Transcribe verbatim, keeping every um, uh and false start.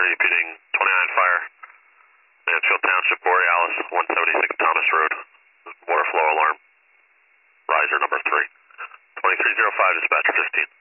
repeating twenty-nine fire. Mansfield Township, Borealis, one seventy-six Thomas Road. Water flow alarm. Riser number three. twenty-three oh five, dispatcher fifteen.